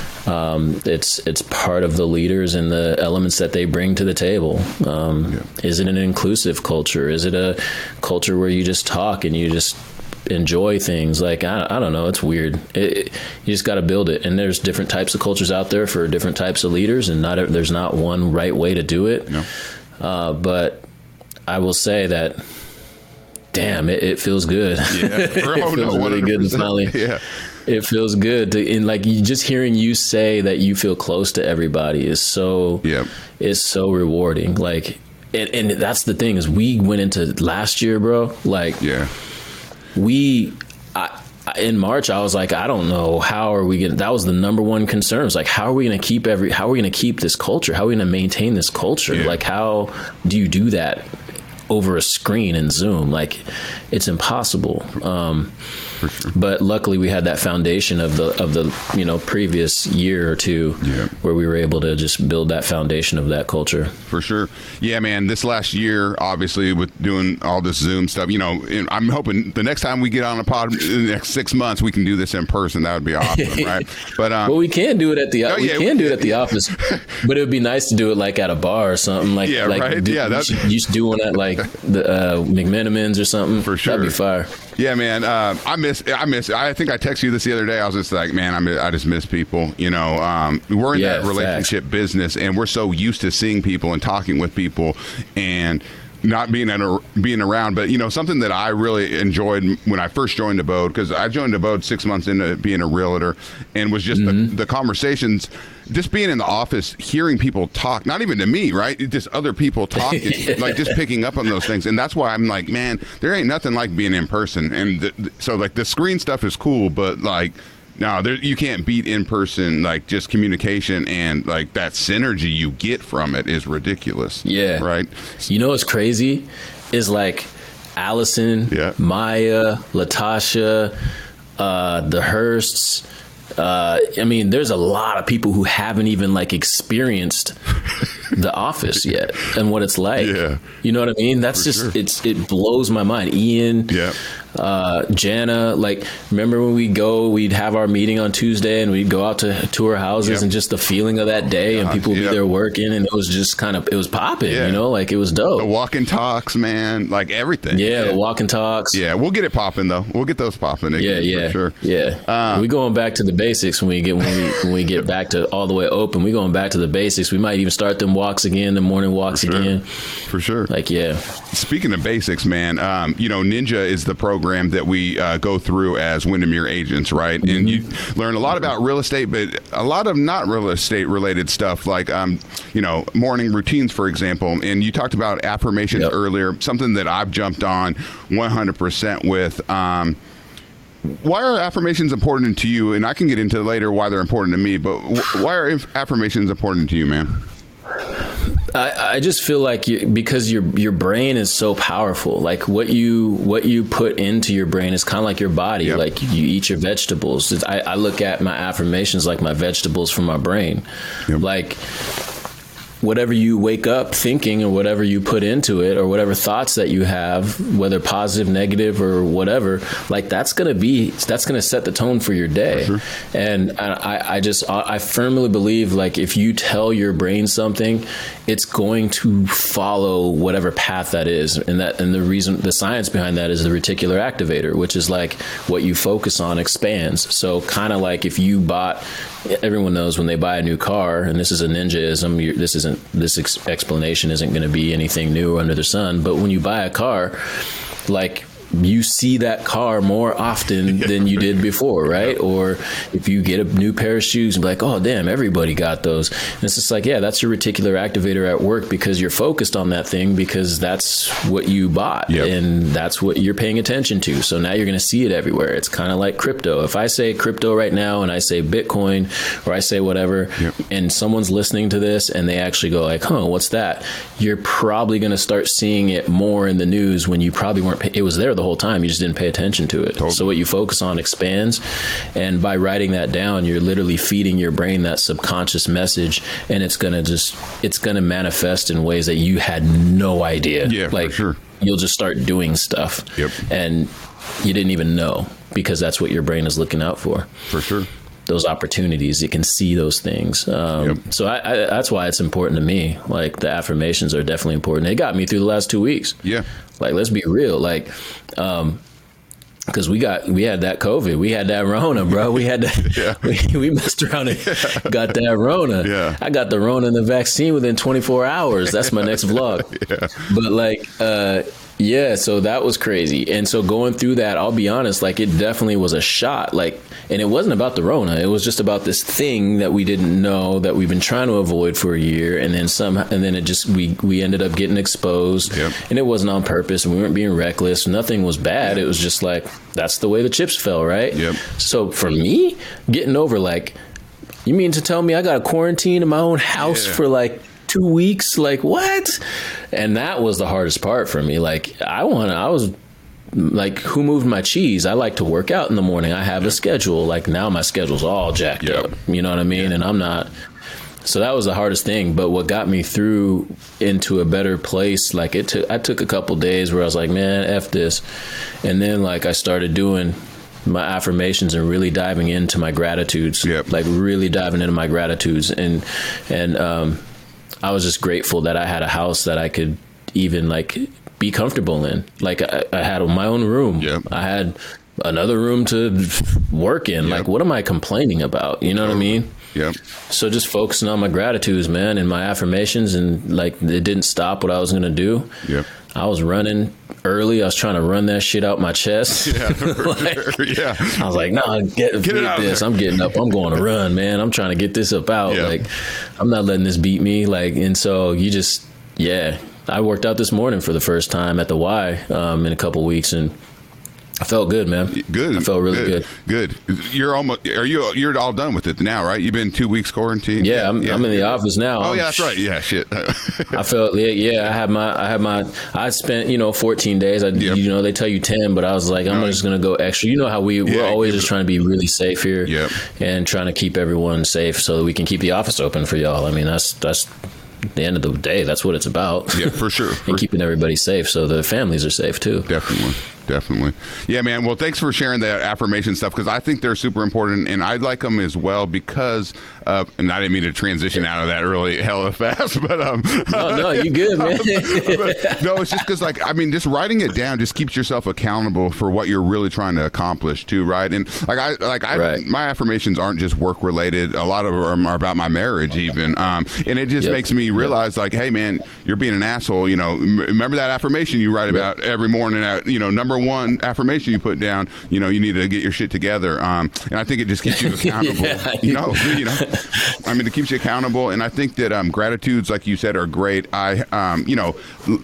um, it's, it's part of the leaders and the elements that they bring to the table. Um, yeah. Is it an inclusive culture? Is it a culture where you just talk and you just enjoy things? Like, I, I don't know. It's weird. It, it, you just got to build it. And there's different types of cultures out there for different types of leaders, and not there's not one right way to do it. No. Uh, but I will say that, damn, it, it feels good. Yeah. It feels no, really good and finally. Yeah. It feels good to, and like you, just hearing you say that you feel close to everybody is so, yep. is so rewarding. Like, and, and that's the thing is we went into last year, bro. Like, yeah. We, I, in March, I was like, I don't know, how are we going to, that was the number one concern. It's like, how are we going to keep every, how are we going to keep this culture? How are we going to maintain this culture? Yeah. Like, how do you do that over a screen in Zoom? Like, it's impossible. Um, Sure. But luckily we had that foundation of the of the you know previous year or two yeah. where we were able to just build that foundation of that culture. For sure. Yeah, man, this last year, obviously, with doing all this Zoom stuff, you know, I'm hoping the next time we get on a pod in the next six months, we can do this in person. That would be awesome, right? But um, well, we can do it at the oh, we yeah, can do it at the office, but it would be nice to do it like at a bar or something. Like, yeah, like right? Do, yeah, that's you should do one at like the uh, McMenamins or something. For sure. That'd be fire. Yeah, man. Uh, I miss. I miss. I think I texted you this the other day. I was just like, man, I miss, I just miss people. You know, um, we're in yeah, that relationship facts. business, and we're so used to seeing people and talking with people, and not being at a, being around, but you know, something that I really enjoyed when I first joined Abode, because I joined Abode six months into being a realtor, and was just mm-hmm. the, the conversations, just being in the office, hearing people talk, not even to me, right? Just other people talking, yeah. like just picking up on those things. And that's why I'm like, man, there ain't nothing like being in person. And th- th- so like the screen stuff is cool, but like, no, there, you can't beat in person, like just communication, and like that synergy you get from it is ridiculous. Yeah. Right. You know what's crazy is like Allison, yeah. Maya, Latasha, uh, the Hursts. Uh, I mean, there's a lot of people who haven't even like experienced The Office yet and what it's like. Yeah. You know what I mean? That's For just sure. it's it blows my mind. Ian, yeah. uh, Jana, like remember when we go, we'd have our meeting on Tuesday and we'd go out to tour houses yep. and just the feeling of that day God, and people would yep. be there working and it was just kind of it was popping. Yeah. You know, like it was dope. The walk and talks, man, like everything. Yeah, yeah. the walk and talks. Yeah, we'll get it popping though. We'll get those popping. Yeah, yeah, for sure. Yeah. Uh, we going back to the basics when we get when we when we get back to all the way open. We going back to the basics. We might even start them walks again, the morning walks for sure. again. For sure. Like yeah. Speaking of basics, man, um, you know, Ninja is the program that we uh, go through as Windermere agents, right? Mm-hmm. And you learn a lot about real estate, but a lot of not real estate related stuff, like um, you know, morning routines, for example. And you talked about affirmations yep. earlier, something that I've jumped on one hundred percent with. Um, Why are affirmations important to you? And I can get into later why they're important to me, but why are affirmations important to you, man? I, I just feel like you, because your your brain is so powerful. Like what you what you put into your brain is kind of like your body. Yep. Like you eat your vegetables. I, I look at my affirmations like my vegetables from my brain. Yep. Like whatever you wake up thinking or whatever you put into it or whatever thoughts that you have, whether positive, negative or whatever, like that's going to be, that's going to set the tone for your day. For sure. And I, I just, I firmly believe like if you tell your brain something, it's going to follow whatever path that is. And that, and the reason, the science behind that is the reticular activator, which is like what you focus on expands. So kind of like if you bought, everyone knows when they buy a new car, and this is a ninjaism, you, this isn't, this ex- explanation isn't going to be anything new under the sun, but when you buy a car, like you see that car more often than you did before, right? Or if you get a new pair of shoes and be like, oh, damn, everybody got those. And it's just like, yeah, that's your reticular activator at work because you're focused on that thing because that's what you bought yep. and that's what you're paying attention to. So now you're going to see it everywhere. It's kind of like crypto. If I say crypto right now and I say Bitcoin or I say whatever yep. and someone's listening to this and they actually go like, huh, what's that? You're probably going to start seeing it more in the news when you probably weren't, pay- it was there the whole time. You just didn't pay attention to it. Totally. So what you focus on expands. And by writing that down, you're literally feeding your brain that subconscious message. And it's going to just, it's going to manifest in ways that you had no idea. Yeah, like, for sure. You'll just start doing stuff. Yep. And you didn't even know because that's what your brain is looking out for. For sure. Those opportunities, it can see those things. Um, yep. So I, I, that's why it's important to me. Like the affirmations are definitely important. They got me through the last two weeks. Yeah. Like, let's be real. Like, um, because we got we had that COVID, we had that Rona, bro. We had that, yeah. we, we messed around and got that Rona. Yeah. I got the Rona and the vaccine within twenty-four hours. That's my next vlog. Yeah. But like, uh, yeah, so that was crazy. And so going through that, I'll be honest, like it definitely was a shot. Like, and it wasn't about the Rona. It was just about this thing that we didn't know that we've been trying to avoid for a year. And then some, and then it just, we, we ended up getting exposed yep. and it wasn't on purpose and we weren't being reckless. Nothing was bad. It was just like, that's the way the chips fell. Right. Yep. So for me getting over like, you mean to tell me I got a quarantine in my own house yeah. for like two weeks? Like what? And that was the hardest part for me. Like I want to, I was like, who moved my cheese? I like to work out in the morning. I have a schedule. Like now my schedule's all jacked yep. up. You know what I mean? Yeah. And I'm not. So that was the hardest thing. But what got me through into a better place, like it took, I took a couple days where I was like, man, F this. And then like I started doing my affirmations and really diving into my gratitudes, yep. like really diving into my gratitudes. And, and, um, I was just grateful that I had a house that I could even like be comfortable in. Like I, I had my own room. Yep. I had another room to work in. Yep. Like, what am I complaining about? You know what I mean? Yep. So just focusing on my gratitudes, man, and my affirmations, and like it didn't stop what I was going to do. Yep. I was running early. I was trying to run that shit out my chest. Yeah, like, sure. Yeah. I was like, nah, get, get it out this. I'm getting up. I'm going to run, man. I'm trying to get this up out. Yeah. Like, I'm not letting this beat me. Like, and so you just, yeah. I worked out this morning for the first time at the Y um, in a couple weeks, and I felt good, man. Good. I felt really good. Good. good. You're almost. Are you? You're all done with it now, right? You've been two weeks quarantined. Yeah, I'm, yeah. I'm in the office now. Oh I'm, yeah, that's right. Yeah, shit. I felt. Yeah, yeah. I had my. I had my. I spent you know fourteen days. I, yep. You know they tell you ten, but I was like, I'm right. just gonna go extra. You know how we we're yeah, always just trying to be really safe here. Yep. And trying to keep everyone safe so that we can keep the office open for y'all. I mean, that's that's. At the end of the day, that's what it's about. Yeah, for sure. And keeping everybody safe so the families are safe too. Definitely. Definitely. Yeah, man. Well, thanks for sharing that affirmation stuff because I think they're super important and I like them as well because, uh, and I didn't mean to transition out of that really hella fast, but. Um, no, no, you good, man. but, no, it's just because, like, I mean, just writing it down just keeps yourself accountable for what you're really trying to accomplish too, right? And like, I, like, I, right. my affirmations aren't just work related. A lot of them are about my marriage even. Um, and it just yep. makes me realize, yep. like, hey, man, you're being an asshole. You know, remember that affirmation you write about yep. every morning at, you know, number one affirmation you put down, you know, you need to get your shit together. Um, and I think it just keeps you accountable. yeah. You know, you know, I mean, it keeps you accountable. And I think that um, gratitudes, like you said, are great. I, um, you know,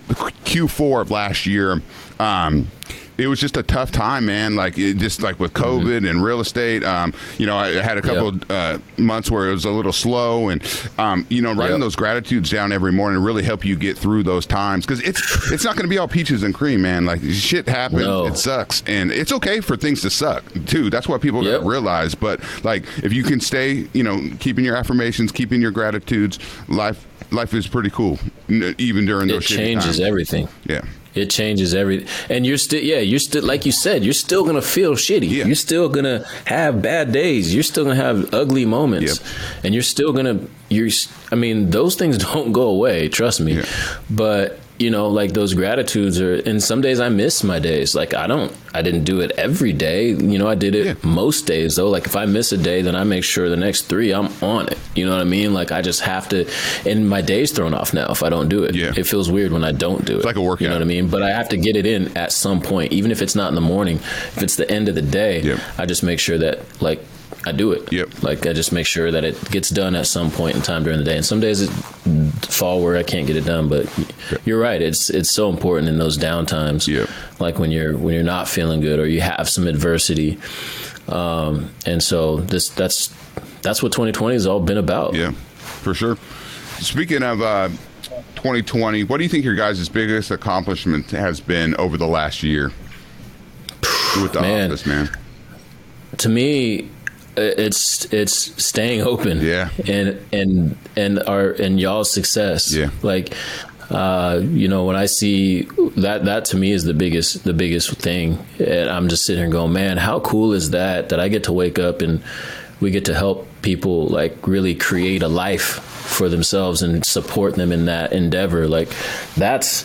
Q four of last year, um, it was just a tough time, man. Like it just like with COVID mm-hmm. and real estate, um, you know, I had a couple yep. uh, months where it was a little slow, and um, you know, writing yep. those gratitudes down every morning really help you get through those times because it's it's not going to be all peaches and cream, man. Like shit happens, no. it sucks, and it's okay for things to suck too. That's what people yep. realize. But like if you can stay, you know, keeping your affirmations, keeping your gratitudes, life life is pretty cool, even during those. It changes times. Everything. Yeah. It changes everything. And you're still, yeah, you're still, like you said, you're still going to feel shitty. Yeah. You're still going to have bad days. You're still going to have ugly moments. Yep. And you're still going to, you're, I mean, those things don't go away, trust me. Yeah. But, you know, like those gratitudes are, and some days I miss my days. Like I don't, I didn't do it every day. You know, I did it yeah. most days though. Like if I miss a day, then I make sure the next three I'm on it. You know what I mean? Like I just have to, and my day's thrown off now if I don't do it. Yeah. It feels weird when I don't do it. It's like a workout. You know what I mean? But I have to get it in at some point, even if it's not in the morning, if it's the end of the day, yep. I just make sure that like, I do it. Yep. Like I just make sure that it gets done at some point in time during the day. And some days it fall where I can't get it done. But you're right. It's it's so important in those down times. Yep. Like when you're when you're not feeling good or you have some adversity. Um, and so this that's that's what twenty twenty has all been about. Yeah, for sure. Speaking of uh, twenty twenty, what do you think your guys' biggest accomplishment has been over the last year with the man. office, man? To me, it's it's staying open, yeah, and and and our and y'all's success, yeah. Like, uh, you know, when I see that, that to me is the biggest the biggest thing, and I'm just sitting here going, man, how cool is that? That I get to wake up and we get to help people like really create a life for themselves and support them in that endeavor. Like, that's.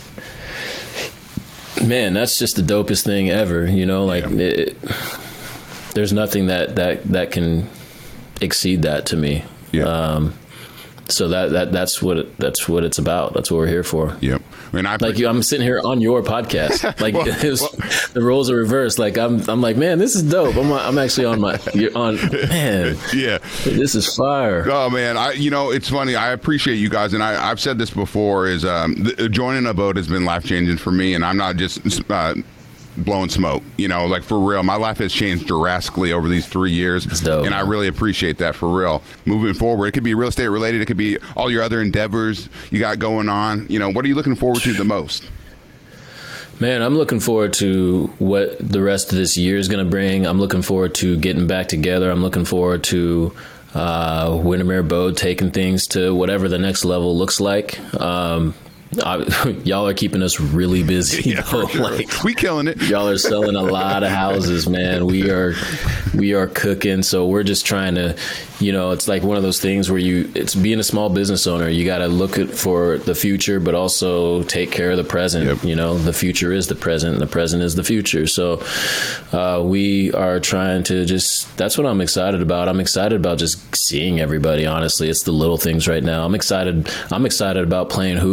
Man, that's just the dopest thing ever, you know, like yeah. it, there's nothing that, that, that can exceed that to me. Yeah. Um, so that, that that's what it, that's what it's about. That's what we're here for. Yep. I mean, I like you, I'm sitting here on your podcast. Like well, it was, well, the roles are reversed. Like I'm, I'm like, man, this is dope. I'm, I'm actually on my, you're on, man. Yeah. This is fire. Oh man. I, you know, it's funny. I appreciate you guys. And I, I've said this before is, um, the, joining a boat has been life changing for me. And I'm not just, uh, blowing smoke, you know, like for real. My life has changed drastically over these three years, and I really appreciate that for real. Moving forward, it could be real estate related, it could be all your other endeavors you got going on. You know, what are you looking forward to the most? Man, I'm looking forward to what the rest of this year is going to bring. I'm looking forward to getting back together. I'm looking forward to uh, Windermere Boat taking things to whatever the next level looks like. Um, I, y'all are keeping us really busy. Yeah, though. Sure. Like, we killing it. Y'all are selling a lot of houses, man. We are, we are cooking. So we're just trying to, you know, it's like one of those things where you, it's being a small business owner. You got to look at for the future, but also take care of the present. Yep. You know, the future is the present, and the present is the future. So uh, we are trying to just. That's what I'm excited about. I'm excited about just seeing everybody. Honestly, it's the little things right now. I'm excited. I'm excited about playing hoop. My league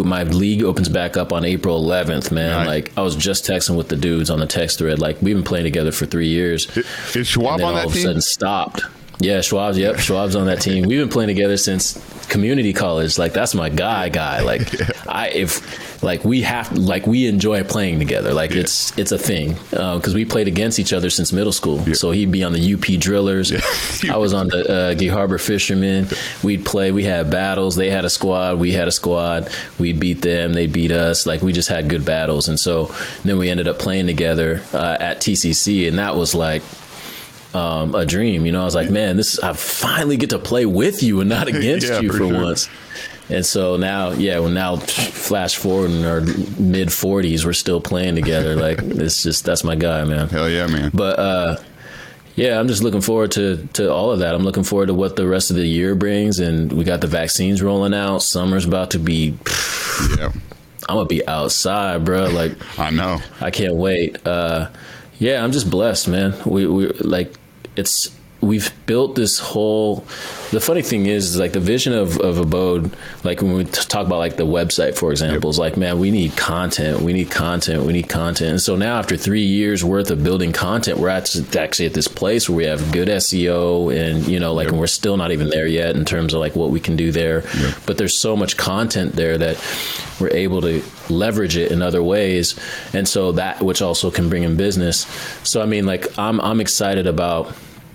league opens back up on April eleventh, man. Nice. Like I was just texting with the dudes on the text thread. Like we've been playing together for three years. Is Schwab on that team? All of a sudden stopped. Yeah, Schwab's. Yep, Schwab's on that team. We've been playing together since community college. Like that's my guy, guy. Like yeah. I, if like we have, like we enjoy playing together. Like yeah. it's it's a thing because uh, we played against each other since middle school. Yeah. So he'd be on the U P Drillers. Yeah. I was on the uh, Gay Harbor Fishermen. We'd play. We had battles. They had a squad. We had a squad. We'd beat them. They beat us. Like we just had good battles. And so then we ended up playing together uh, at T C C, and that was like. Um, a dream, you know. I was like, man, this I finally get to play with you and not against yeah, you for, for sure. once. And so now, yeah, well, now flash forward in our mid forties, we're still playing together. Like it's just that's my guy, man. Hell yeah, man. But uh, yeah, I'm just looking forward to to all of that. I'm looking forward to what the rest of the year brings, and we got the vaccines rolling out. Summer's about to be. Yeah, I'm gonna be outside, bro. Like I know, I can't wait. Uh, yeah, I'm just blessed, man. We we like. It's we've built this whole. The funny thing is, is like the vision of, of Abode. Like when we talk about like the website, for example, yep. is like, man, we need content. We need content. We need content. And so now, after three years worth of building content, we're at, actually at this place where we have good S E O, and you know, like, yep. and we're still not even there yet in terms of like what we can do there. Yep. But there's so much content there that we're able to leverage it in other ways, and so that which also can bring in business. So I mean, like, I'm I'm excited about.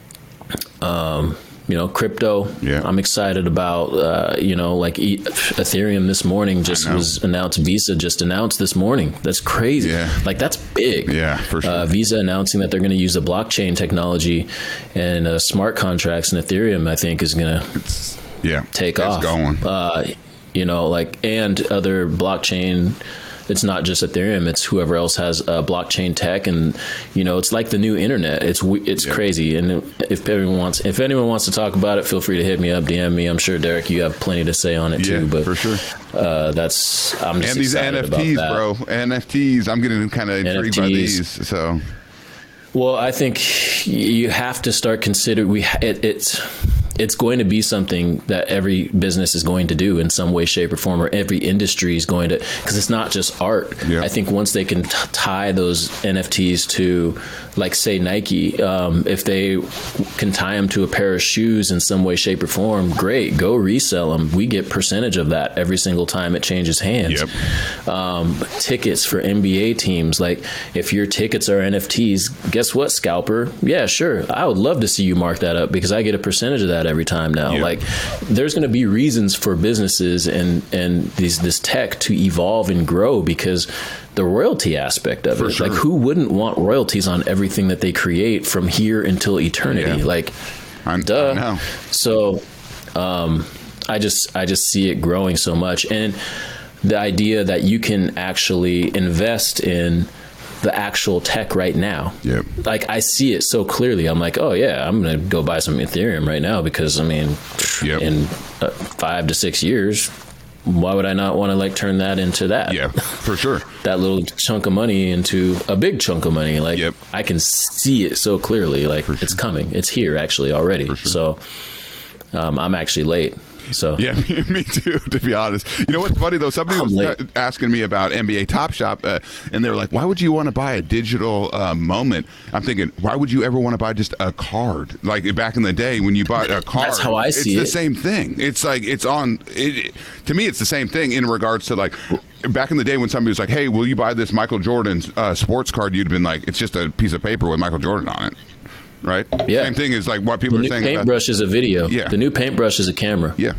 Um, you know, crypto. Yeah. I'm excited about, uh, you know, like e- Ethereum this morning just was announced. Visa just announced this morning. That's crazy. Yeah. Like that's big. Yeah, for sure. Uh, Visa announcing that they're going to use the blockchain technology and uh, smart contracts, and Ethereum, I think, is going to yeah take it's off. Going. Uh, you know, like, and other blockchain. It's not just Ethereum; it's whoever else has uh, blockchain tech, and you know, it's like the new internet. It's it's yep. crazy, and if everyone wants, if anyone wants to talk about it, feel free to hit me up, D M me. I'm sure Derek, you have plenty to say on it yeah, too. But for sure, uh, that's I'm just and these N F Ts, bro. N F Ts. I'm getting kind of intrigued N F Ts. By these. So, well, I think you have to start considering we it, it's. It's going to be something that every business is going to do in some way, shape, or form, or every industry is going to, because it's not just art. Yeah. I think once they can t- tie those N F Ts to, like, say, Nike, um, if they can tie them to a pair of shoes in some way, shape, or form, great, go resell them. We get percentage of that every single time it changes hands. Yep. Um, tickets for N B A teams, like, if your tickets are N F Ts, guess what, scalper? Yeah, sure. I would love to see you mark that up because I get a percentage of that every time now. Yeah. Like, there's going to be reasons for businesses and and these this tech to evolve and grow because the royalty aspect of for it. Sure. Like, who wouldn't want royalties on everything that they create from here until eternity? Yeah. Like, I'm, duh. I know. So, um, I just I just see it growing so much, and the idea that you can actually invest in the actual tech right now. Yep. Like, I see it so clearly. I'm like, oh yeah, I'm going to go buy some Ethereum right now because, I mean, yep. in uh, five to six years, why would I not want to, like, turn that into that? Yeah, for sure. That little chunk of money into a big chunk of money. Like, yep. I can see it so clearly. Like, sure. It's coming. It's here actually already. Sure. So um, I'm actually late. So yeah, me too, to be honest. You know what's funny though? Somebody I'm was late. asking me about N B A Top Shop, uh, and they were like, "Why would you want to buy a digital uh, moment?" I'm thinking, why would you ever want to buy just a card? Like back in the day when you bought a card, that's how I see it's it. It's the same thing. It's like it's on. It, it, to me, it's the same thing in regards to like. Back in the day when somebody was like, "Hey, will you buy this Michael Jordan uh, sports card?" You'd have been like, "It's just a piece of paper with Michael Jordan on it." Right? Yeah. Same thing is like what people the are saying. The new paintbrush is a video. Yeah. The new paintbrush is a camera. Yeah.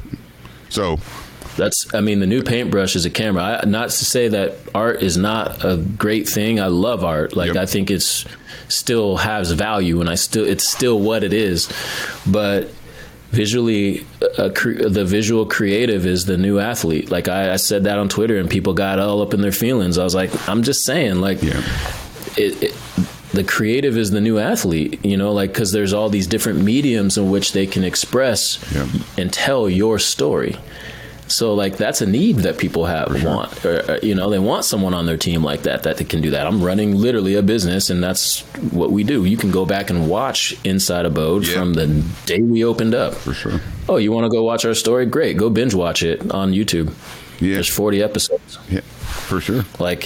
So that's, I mean, the new paintbrush is a camera. I, not to say that art is not a great thing. I love art. Like, yep. I think it's still has value, and I still, it's still what it is. But visually, uh, cre- the visual creative is the new athlete. Like, I, I said that on Twitter, and people got all up in their feelings. I was like, I'm just saying, like, yeah. it, it the creative is the new athlete, you know, like, because there's all these different mediums in which they can express yeah. and tell your story. So, like, that's a need that people have, sure. want, or, you know, they want someone on their team like that, that can do that. I'm running literally a business, and that's what we do. You can go back and watch Inside Abode yeah. from the day we opened up. For sure. oh, you want to go watch our story? Great. Go binge watch it on YouTube. Yeah. There's forty episodes. Yeah, for sure. Like,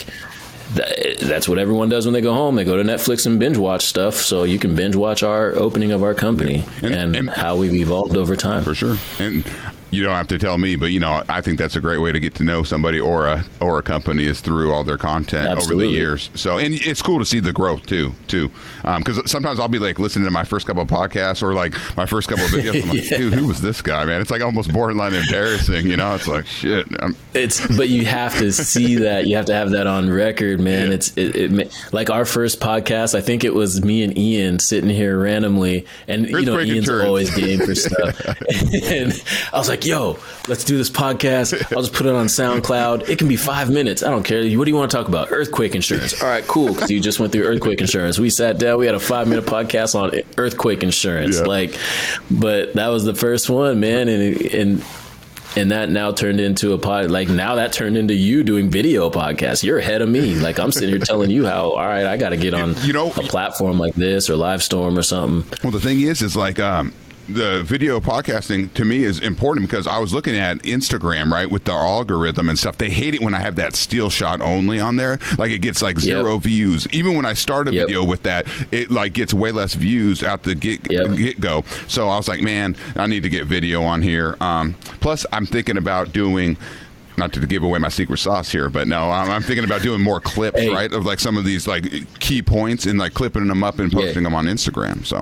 that, that's what everyone does when they go home. They go to Netflix and binge watch stuff. So you can binge watch our opening of our company and, and, and how we've evolved over time. For sure. And you don't have to tell me, but, you know, I think that's a great way to get to know somebody or a or a company is through all their content Absolutely. Over the years. So, and it's cool to see the growth too, too. Because um, sometimes I'll be like listening to my first couple of podcasts or like my first couple of videos. I'm like, yeah. dude, who was this guy, man? It's like almost borderline embarrassing, you know? It's like, shit. I'm- it's But you have to see that. You have to have that on record, man. Yeah. It's it, it like our first podcast. I think it was me and Ian sitting here randomly, and Earthquake you know, Ian's insurance. Always game for stuff. And I was like, yo, let's do this podcast. I'll just put it on SoundCloud. It can be five minutes. I don't care. What do you want to talk about? Earthquake insurance. All right, cool. Because you just went through earthquake insurance. We sat down. We had a five minute podcast on earthquake insurance. Yeah. Like, but that was the first one, man. And and and that now turned into a pod. Like now that turned into you doing video podcasts. You're ahead of me. Like I'm sitting here telling you how. All right, I got to get on you know, a platform like this or Livestorm or something. Well, the thing is, is like. um The video podcasting to me is important because I was looking at Instagram, right, with the algorithm and stuff. They hate it when I have that still shot only on there. Like it gets like zero yep. views. Even when I start a yep. video with that, it like gets way less views out the get, yep. get go. So I was like, man, I need to get video on here. Um, plus, I'm thinking about doing. Not to give away my secret sauce here, but no, I'm, I'm thinking about doing more clips, hey. right, of like some of these like key points and like clipping them up and posting yeah. them on Instagram. So.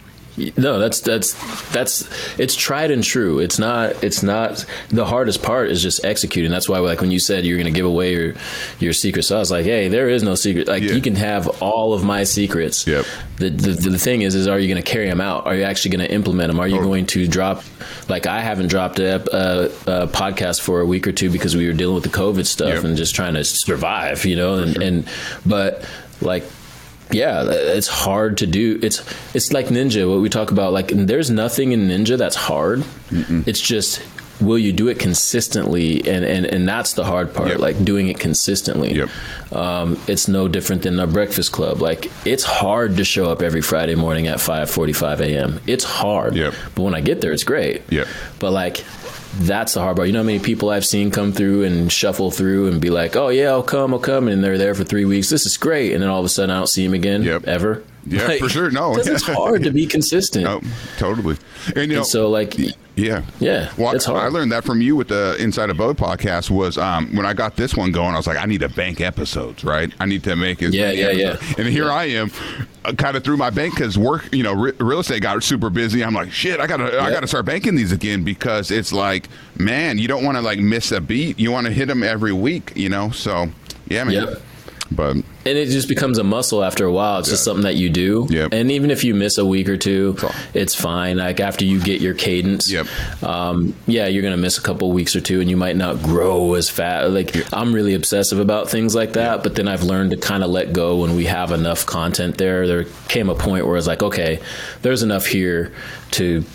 No, that's that's that's it's tried and true. It's not it's not the hardest part is just executing. That's why, like when you said you're going to give away your your secret sauce, like, hey, there is no secret. Like yeah. you can have all of my secrets. Yep. The, the the thing is, is are you going to carry them out? Are you actually going to implement them? Are you oh. going to drop? Like I haven't dropped a, a, a podcast for a week or two because we were dealing with the COVID stuff yep. and just trying to survive, you know. And, sure. and but like. Yeah, it's hard to do. It's it's like Ninja, what we talk about. Like, there's nothing in Ninja that's hard. Mm-mm. It's just, will you do it consistently? And, and, and that's the hard part, yep. like doing it consistently. Yep. Um, it's no different than a Breakfast Club. Like, it's hard to show up every Friday morning at five forty-five a.m. It's hard. Yep. But when I get there, it's great. Yep. But, like... that's the hard part. You know how many people I've seen come through and shuffle through and be like, oh, yeah, I'll come, I'll come. And they're there for three weeks. This is great. And then all of a sudden I don't see them again yep. ever. Yeah, like, for sure. No. It's hard to be consistent. Oh, totally. And, you know, and so, like, yeah. Yeah. Well, it's hard. I learned that from you with the Inside a Boat podcast was um, when I got this one going, I was like, I need to bank episodes, right? I need to make it. Yeah, yeah, episodes. yeah. And here yeah. I am, uh, kind of through my bank because work, you know, re- real estate got super busy. I'm like, shit, I gotta, yeah. I gotta start banking these again because it's like, man, you don't want to like miss a beat. You want to hit them every week, you know? So, yeah, man. Yep. But and it just becomes a muscle after a while. It's yeah. just something that you do. Yep. And even if you miss a week or two, cool. it's fine. Like after you get your cadence, yep. um, yeah, you're going to miss a couple weeks or two and you might not grow as fast. Like yep. I'm really obsessive about things like that. Yep. But then I've learned to kind of let go when we have enough content there. There came a point where it's like, okay, there's enough here to...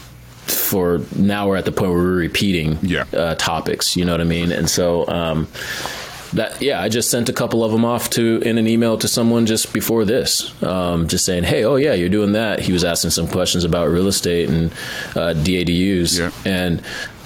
for now we're at the point where we're repeating yeah. uh, topics, you know what I mean? And so um, that, yeah, I just sent a couple of them off to in an email to someone just before this, um, just saying, hey, oh yeah, you're doing that. He was asking some questions about real estate and uh, D A D Us. Yeah. And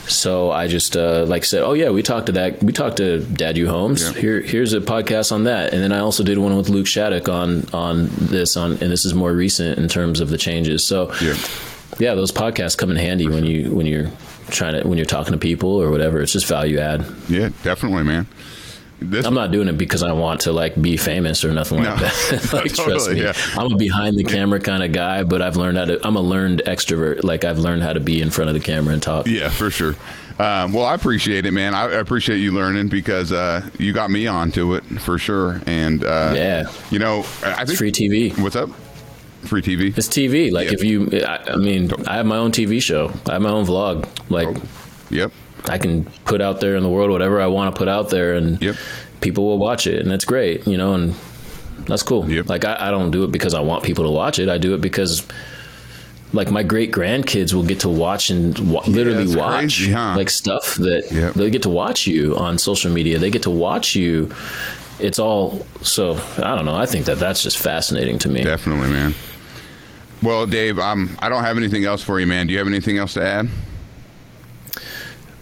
so I just uh, like said, oh yeah, we talked to that. We talked to Dad U Homes. Yeah. Here, here's a podcast on that. And then I also did one with Luke Shattuck on, on this on, and this is more recent in terms of the changes. So yeah. Yeah, those podcasts come in handy when you when you're trying to when you're talking to people or whatever. It's just value add. Yeah, definitely, man. This I'm not doing it because I want to like be famous or nothing like no. that. like, totally, trust me, yeah. I'm a behind the camera kind of guy, but I've learned how to. I'm a learned extrovert. Like I've learned how to be in front of the camera and talk. Yeah, for sure. Um, well, I appreciate it, man. I appreciate you learning because uh, you got me onto it for sure. And uh, yeah, you know, I think it's free T V. What's up? Free T V. It's T V. Like yep. if you, I, I mean, I have my own T V show. I have my own vlog. Like, oh. yep. I can put out there in the world whatever I want to put out there, and yep. people will watch it, and that's great, you know, and that's cool. Yep. Like I, I don't do it because I want people to watch it. I do it because, like, my great grandkids will get to watch and wa- yeah, literally watch crazy, huh? like stuff that yep. they get to watch you on social media. They get to watch you. It's all so. I don't know. I think that that's just fascinating to me. Definitely, man. Well, Dave, um, I don't have anything else for you, man. Do you have anything else to add?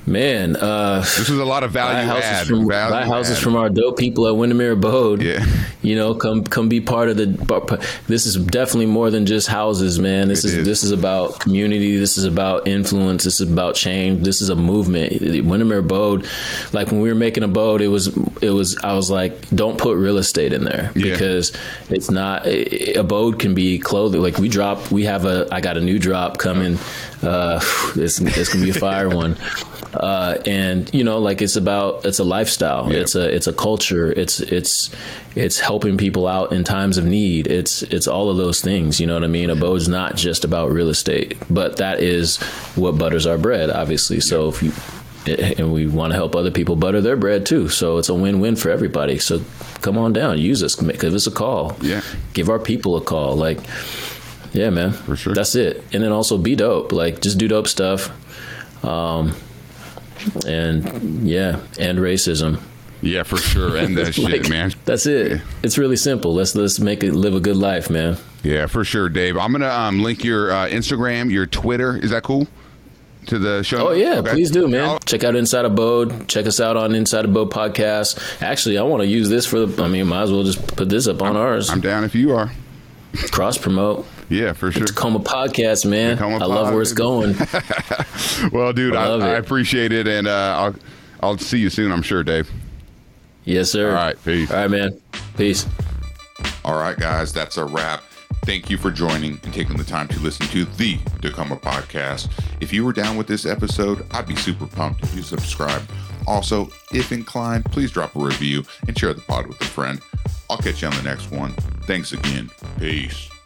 Man, uh, this is a lot of value buy houses add. From, value buy houses add. from our dope people at Windermere Abode. Yeah. You know, come come be part of the. This is definitely more than just houses, man. This is, is this is about community. This is about influence. This is about change. This is a movement. Windermere Abode, like when we were making Abode, it was it was. I was like, don't put real estate in there yeah. because it's not. Abode can be clothing. Like we drop. We have a. I got a new drop coming. Uh, it's it's gonna be a fire one. Uh, and you know, like it's about, it's a lifestyle. Yeah. It's a, it's a culture. It's, it's, it's helping people out in times of need. It's, it's all of those things. You know what I mean? Abode's not just about real estate, but that is what butters our bread, obviously. Yeah. So if you, and we want to help other people butter their bread too. So it's a win-win for everybody. So come on down, use us, give us a call. Yeah. Give our people a call. Like, yeah, man, for sure. That's it. And then also be dope. Like just do dope stuff. Um, And yeah, and racism. Yeah, for sure. And that like, shit, man. That's it. Yeah. It's really simple. Let's let's make it live a good life, man. Yeah, for sure, Dave. I'm gonna um, link your uh, Instagram, your Twitter. Is that cool? To the show. Oh yeah, okay. Please do, man. I'll- Check out Inside Abode. Check us out on Inside Abode podcast. Actually, I want to use this for. The, I mean, might as well just put this up on I'm, ours. I'm down if you are. Cross promote. Yeah, for sure. Tacoma podcast, man. Tacoma I love pod, where it's going. Well, dude, I, I, I appreciate it, and uh, I'll I'll see you soon. I'm sure, Dave. Yes, sir. All right, peace. All right, man. Peace. All right, guys, that's a wrap. Thank you for joining and taking the time to listen to the Tacoma podcast. If you were down with this episode, I'd be super pumped if you subscribe. Also, if inclined, please drop a review and share the pod with a friend. I'll catch you on the next one. Thanks again. Peace.